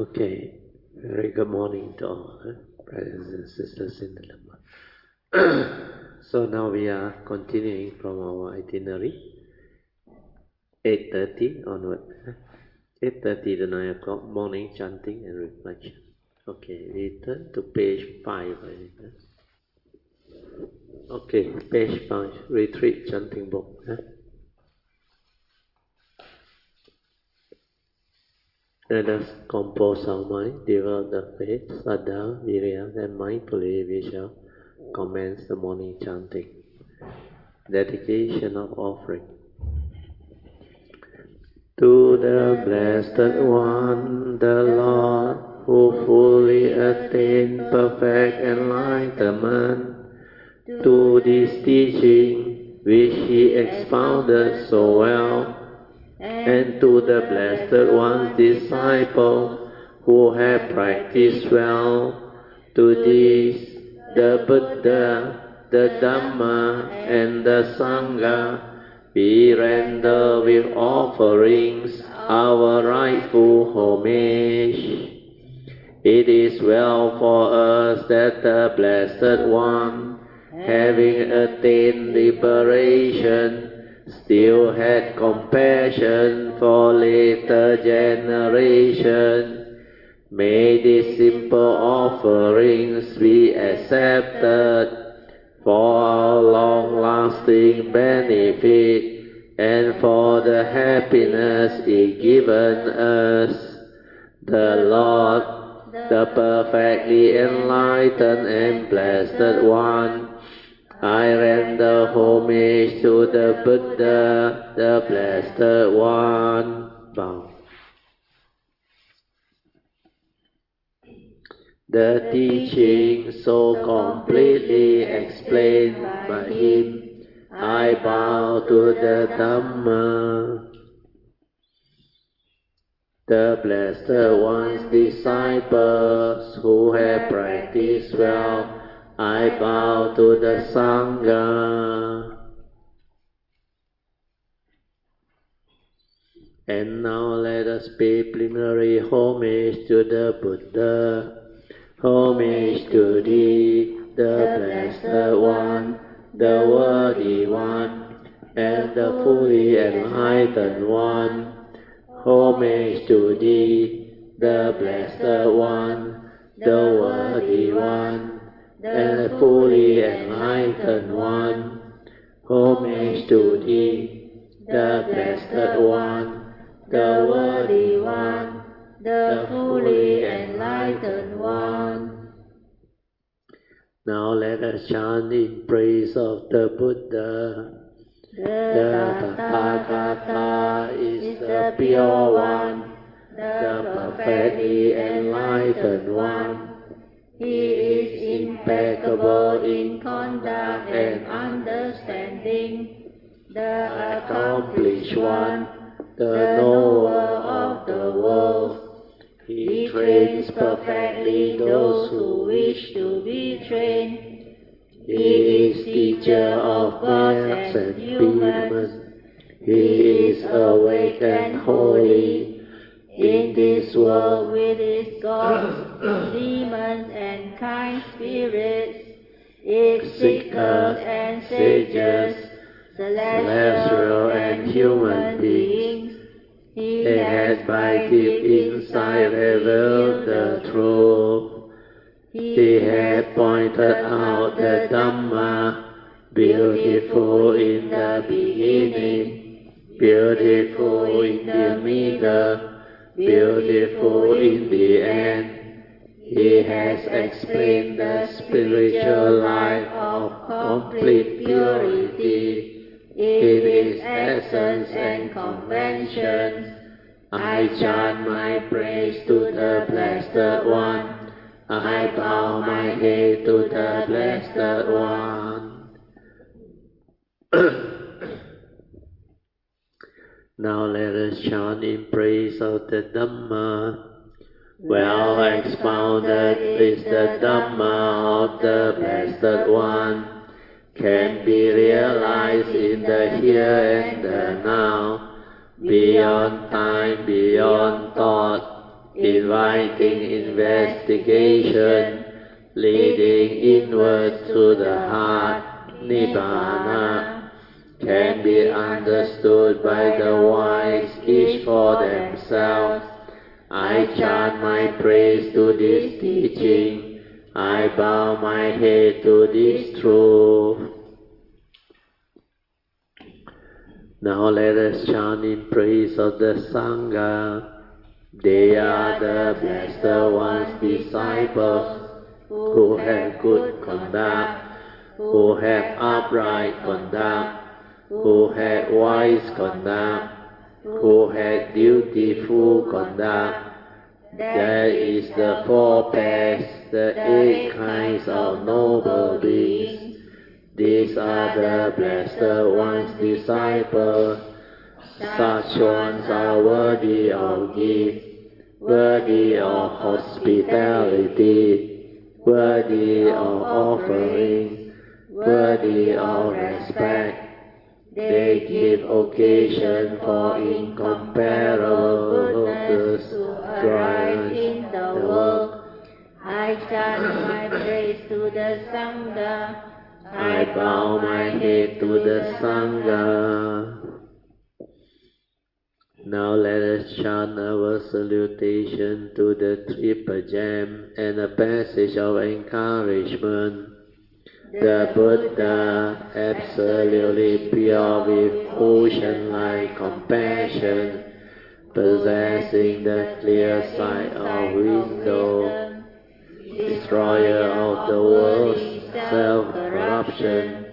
Okay, very good morning to all brothers and sisters in the Dhamma. So now we are continuing from our itinerary, 8:30 onward. 8:30 to 9 o'clock, morning chanting and reflection. Okay, we turn to page 5. I think. Okay, page 5, retreat chanting book. Let us compose our mind, develop the faith, saddha, virya, and mindfully we shall commence the morning chanting. Dedication of offering. To the Blessed One, the Lord, who fully attained perfect enlightenment, to this teaching which he expounded so well, and to the Blessed One's disciple who have practiced well, to this the Buddha, the Dhamma, and the Sangha, we render with offerings our rightful homage. It is well for us that the Blessed One, having attained liberation, still had compassion for later generations. May these simple offerings be accepted for our long-lasting benefit and for the happiness it given us. The Lord, the perfectly enlightened and Blessed One, I render homage to the Buddha, the Blessed One. Bow. The teaching so completely explained by him, I bow to the Dhamma. The Blessed One's disciples who have practiced well, I bow to the Sangha. And now let us pay plenary homage to the Buddha. Homage to thee, the Blessed One, the Worthy One, and the fully enlightened One. Homage to thee, the Blessed One, the Worthy One, and the fully enlightened One. Homage to thee, the Blessed One, the Worthy One, the fully enlightened One. Now let us chant in praise of the Buddha. The Tathagata is the pure one, the perfectly enlightened one. He is impeccable in conduct and understanding, the accomplished one, the knower of the world. He trains perfectly those who wish to be trained. He is teacher of gods and humans. He is awake and holy. In this world with its gods, demons and kind spirits, its seekers and sages, celestial and human beings, he has by deep insight revealed the truth. He had pointed out the Dhamma, beautiful in the beginning, beautiful in the middle, beautiful in the end. He has explained the spiritual life of complete purity in its essence and conventions. I chant my praise to the Blessed One. I bow my head to the Blessed One. Now let us chant in praise of the Dhamma. Well expounded is the Dhamma of the Blessed One, can be realized in the here and the now, beyond time, beyond thought. inviting investigation, leading inward to the heart, Nibbana, can be understood by the wise, each for themselves. I chant my praise to this teaching, I bow my head to this truth. Now let us chant in praise of the Sangha. They are the blessed ones, disciples, who have good conduct, who have upright conduct, who have wise conduct, who have dutiful conduct. That is the 4 pairs, the 8 kinds of noble beings. These are the blessed ones, disciples. Such ones are worthy of gift, worthy of hospitality, worthy of offering, worthy of respect. They give occasion for incomparable goodness to arise in the world. I chant my praise to the Sangha, I bow my head to the Sangha. Now let us chant our salutation to the Triple Gem and a passage of encouragement. The Buddha, absolutely pure with ocean-like compassion, possessing the clear sight of wisdom, destroyer of the world's self-corruption,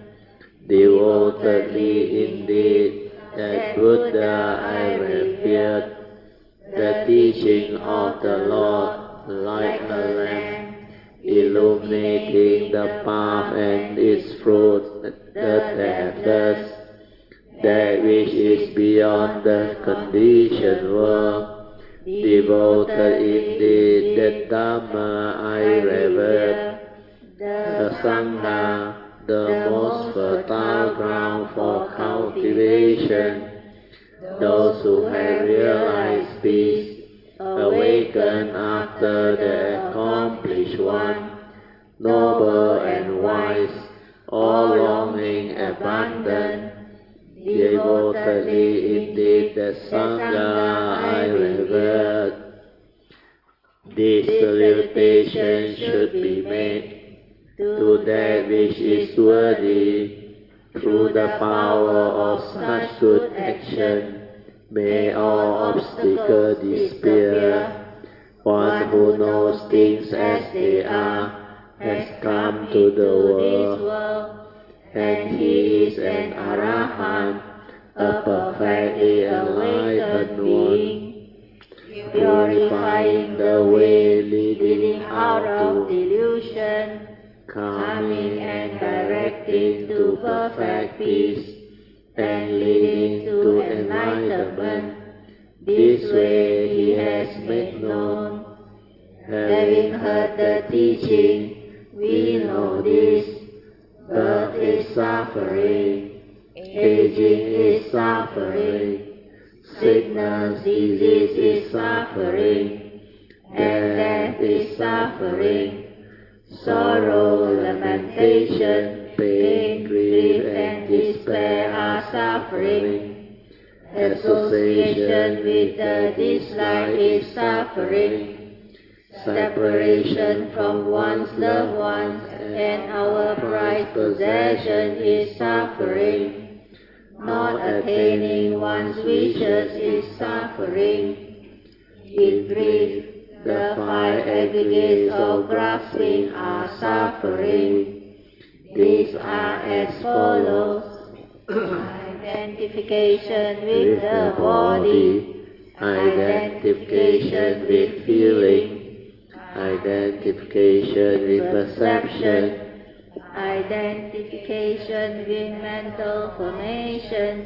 devotedly indeed, that Buddha I revered, the teaching of the Lord like a lamp, illuminating the path and its fruit, the deathless, that which is beyond the conditioned world, devoted indeed, the Dhamma I revered, the Sangha, the most fertile ground for cultivation. Those who have realized peace, awaken after the accomplished one, noble and wise, all longing abundant, devotedly indeed the Sangha I revered. This salutation should be made to that which is worthy. Through the power of such good action, may all obstacles disappear. One who knows things as they are has come to the world, and he is an Arahant, a perfectly enlightened one, purifying the way leading out of delusion, calming and directing to perfect peace, and leading to enlightenment. This way he has made known. Having heard the teaching, we know this. Birth is suffering, aging is suffering, sickness, disease is suffering, death is suffering, sorrow, lamentation, pain, grief, and despair are suffering. Association with the dislike is suffering. Separation from one's loved ones and our prized possession is suffering. Not attaining one's wishes is suffering. In brief, the 5 aggregates of grasping are suffering. These are as follows: identification with the body, identification with feeling, identification with perception, identification with mental formations,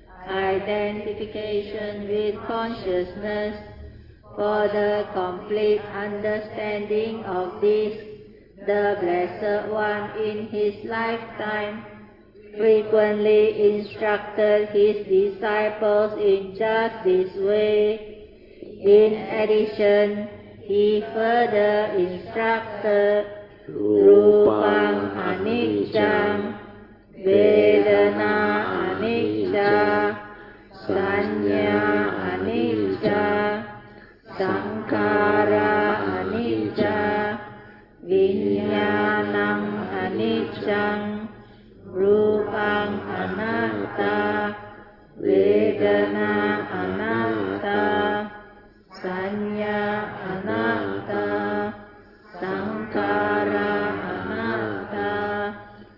identification with consciousness. For the complete understanding of this, the Blessed One in his lifetime frequently instructed his disciples in just this way. In addition, he further instructed Rupang Anicca, Vedana Anicca, Sanya Anicca, Sankhara Anicca, Vijnanam Aniccang, Rupang Anatta, Vedana Anatta, Sanya Anatta, Sankhara Anatta,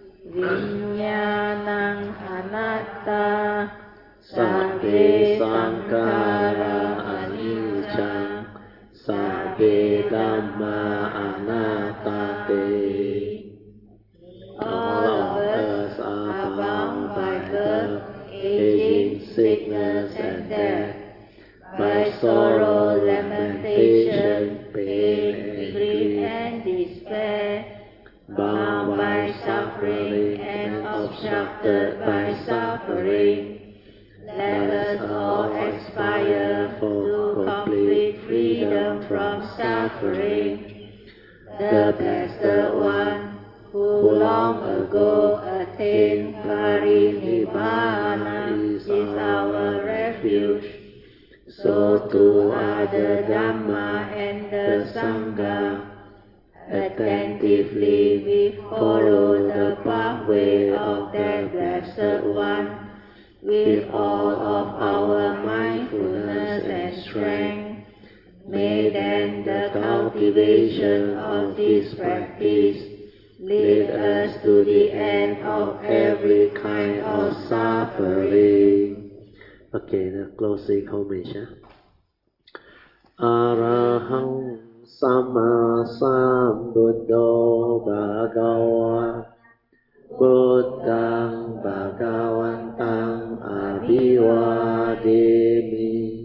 Vijnanam Anatta, Sabbe Sankhara Anicca, Sabbe Dhamma Anatta. All of us are bound by birth, aging, sickness, and death, by sorrow, lamentation, pain, grief, and despair, bound by suffering and obstructed by suffering. Let us all aspire to complete freedom from suffering. The Blessed One, who long ago attained Parinibbana, is our refuge. So too are the Dhamma and the Sangha. Attentively we follow the pathway of that Blessed One with all of our mindfulness and strength. May then the cultivation of this practice lead us to the end of every kind of suffering. Okay, the closing homage. Arahang Sama Sambuddho Bhagava Buddhang Bhagavantang Abhivademi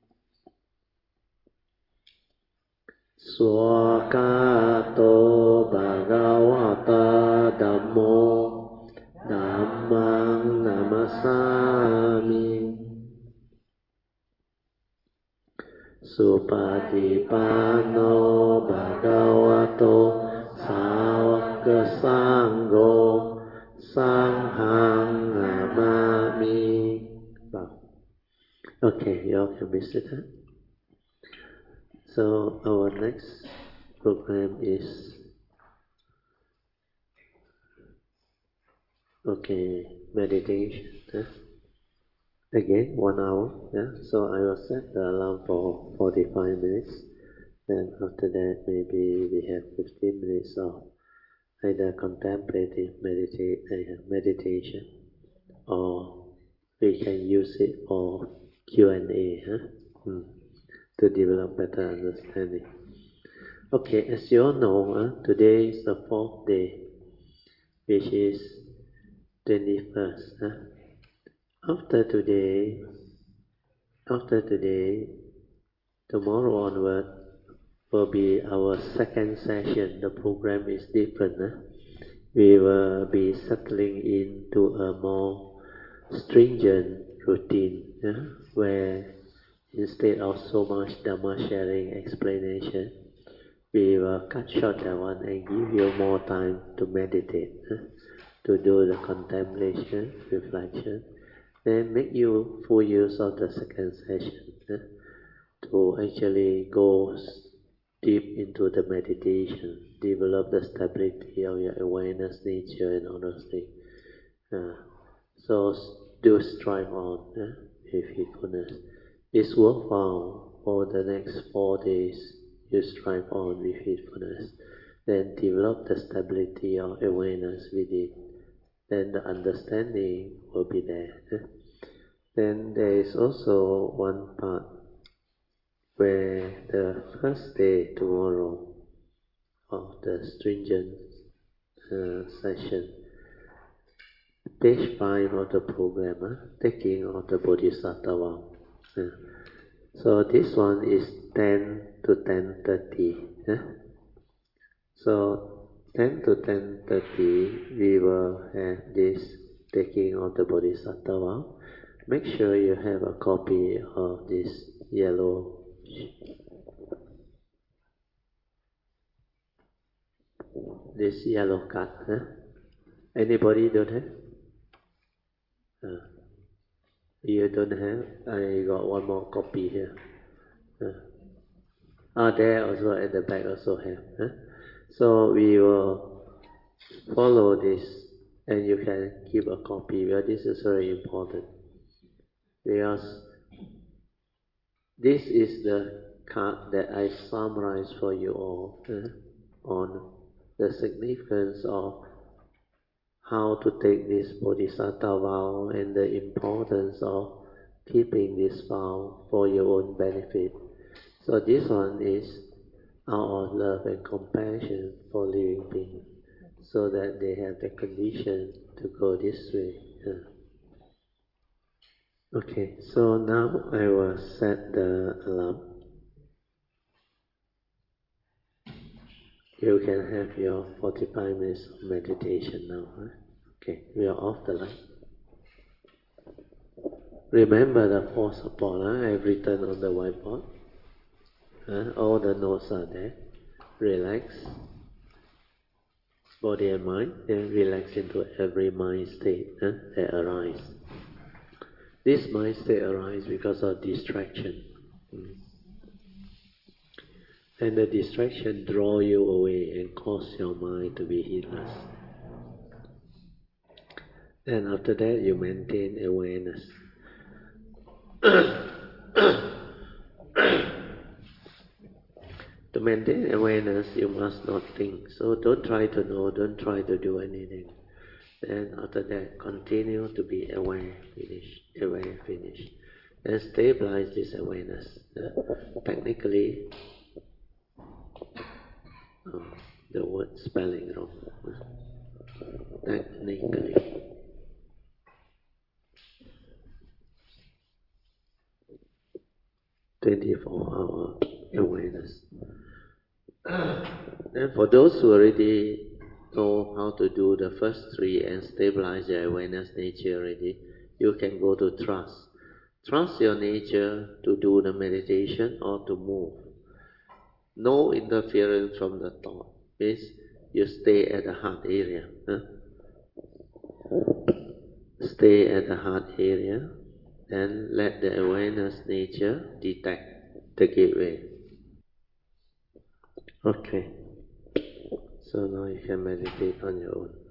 Swakato Bhagavata Dhammo Dhammang Namasami Supatipanno Bhagavato Sāvaka Sangho Sanghang Namami. Okay, you all can be seated. So our next program is meditation. Again, 1 hour. So I will set the alarm for 45 minutes. Then after that, maybe we have 15 minutes of either contemplative meditation, or we can use it for Q&A to develop better understanding. Okay, as you all know, today is the 4th day, which is 21st. After today, tomorrow onward will be our second session. The program is different. We will be settling into a more stringent routine, where instead of so much Dhamma sharing explanation, we will cut short that one and give you more time to meditate, to do the contemplation, reflection. Then make you full use of the second session to actually go deep into the meditation, develop the stability of your awareness nature and all those things. So do strive on with faithfulness. It's worthwhile for the next 4 days. You strive on with faithfulness. Then develop the stability of awareness within. Then the understanding will be there. Then there is also one part where the first day tomorrow of the stringent session, page 5 of the program, taking of the Bodhisattva. So this one is 10 to 10:30. So 10 to 10:30 we will have this taking of the Bodhisattva. Make sure you have a copy of this yellow this yellow card. Huh? Anybody don't have? You don't have? I got one more copy here. There also at the back also have. Huh? So we will follow this, and you can keep a copy. Well, this is very important because this is the card that I summarize for you all on the significance of how to take this Bodhisattva vow and the importance of keeping this vow for your own benefit. So this one is out of love and compassion for living beings, so that they have the condition to go this way. Okay, so now I will set the alarm. You can have your 45 minutes of meditation now. Okay, we are off the light. Remember the four support I've written on the whiteboard. All the notes are there. Relax body and mind, and relax into every mind state that arises. This mind state arises because of distraction. And the distraction draw you away and cause your mind to be heedless. And after that, you maintain awareness. To maintain awareness, you must not think. So don't try to know, don't try to do anything. Then after that, continue to be aware, finish. And stabilize this awareness. Technically, the word spelling wrong. Technically. "24-hour awareness." And for those who already know how to do the first three and stabilize their awareness nature already, you can go to trust. Trust your nature to do the meditation or to move. No interference from the thought. Means you stay at the heart area. Stay at the heart area and let the awareness nature detect the gateway. Okay. So now you can meditate on your own.